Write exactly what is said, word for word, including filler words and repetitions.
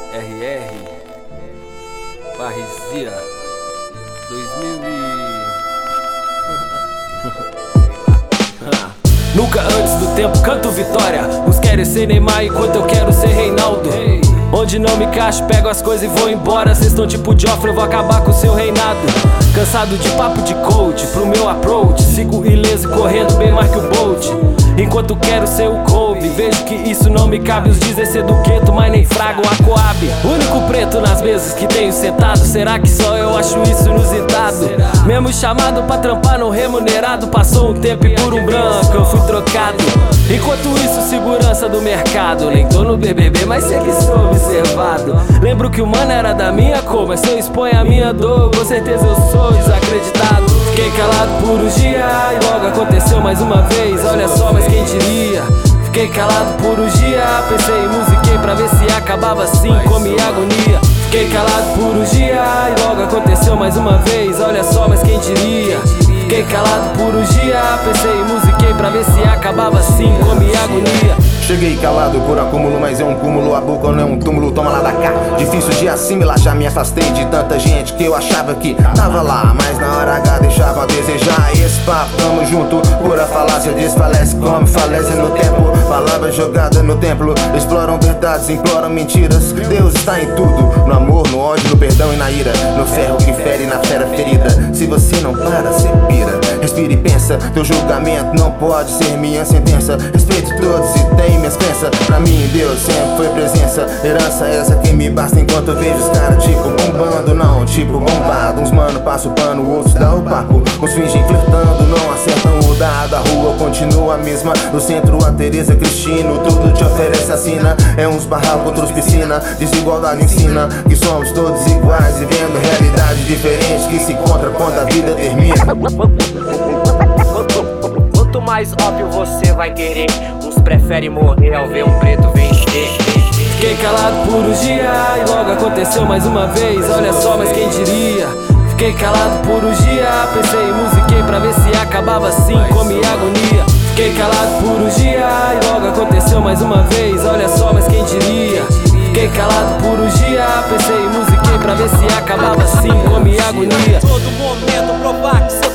R R Parrisia dois mil e... Nunca antes do tempo canto vitória. Uns querem ser Neymar enquanto eu quero ser Reinaldo. Onde não me encaixo, pego as coisas e vou embora. Cês tão tipo Joffrey, eu vou acabar com o seu reinado. Cansado de papo de coach, pro meu approach sigo ileso e correndo bem mais que o Bolt. Enquanto quero ser o Kobe, vejo que isso não me cabe. Os dizem ser do gueto, mas nem fragam a Coab. Único preto nas mesas que tenho sentado. Será que só eu acho isso inusitado? Mesmo chamado pra trampar não remunerado. Passou um tempo e por um branco eu fui trocado. Enquanto isso, segurança do mercado. Nem tô no B B B, mas sei que sou observado. Lembro que o mano era da minha cor, mas se eu exponho a minha dor, com certeza eu sou desacreditado. Fiquei calado por uns dias e logo aconteceu mais uma vez. Olha só, mas quem diria? Fiquei calado por uns dias, pensei em musiquei pra ver se acabava assim com minha agonia. Fiquei calado por uns dias e logo aconteceu mais uma vez. Olha só, mas quem diria? Fiquei calado por uns dias, pensei em musiquei pra ver se acabava assim com minha agonia. Cheguei calado por acúmulo, mas é um cúmulo. A boca não é um túmulo, toma lá da cá. Difícil de assimilar, já me afastei de tanta gente que eu achava que tava lá, mas na hora H deixava a desejar. Esse papo, tamo junto, pura falácia, desfalece como falece no tempo. Palavra jogada no templo, exploram verdades, imploram mentiras. Deus está em tudo, no amor, no ódio, no perdão e na ira. No ferro que fere, na fera ferida. Se você não para, cê pira. Respira e pensa, teu julgamento não pode ser minha sentença. Respeito todos e tem minhas crenças. Pra mim Deus sempre foi presença. Herança essa que me basta enquanto eu vejo os caras tipo bombando. Não, tipo bombado. Uns mano passa o pano, outros dá o papo. Uns fingem flertando, não acertam o dado. A rua continua a mesma, do centro a Tereza Cristino. Tudo te oferece assina. É uns barracos, outros piscina. Desigualdade ensina que somos todos iguais, vivendo realidade diferente que se encontra quando a vida termina. Quanto mais óbvio você vai querer, uns preferem morrer ao ver um preto vencer. Fiquei calado por uns dias e logo aconteceu mais uma vez. Olha só, mas quem diria? Fiquei calado por uns dias, pensei em musiquei pra ver se acabava assim com minha agonia. Fiquei calado por uns dias e logo aconteceu mais uma vez. Olha só, mas quem diria? Fiquei calado por uns dias, pensei em musiquei pra ver se acabava assim com minha agonia. Todo momento provar que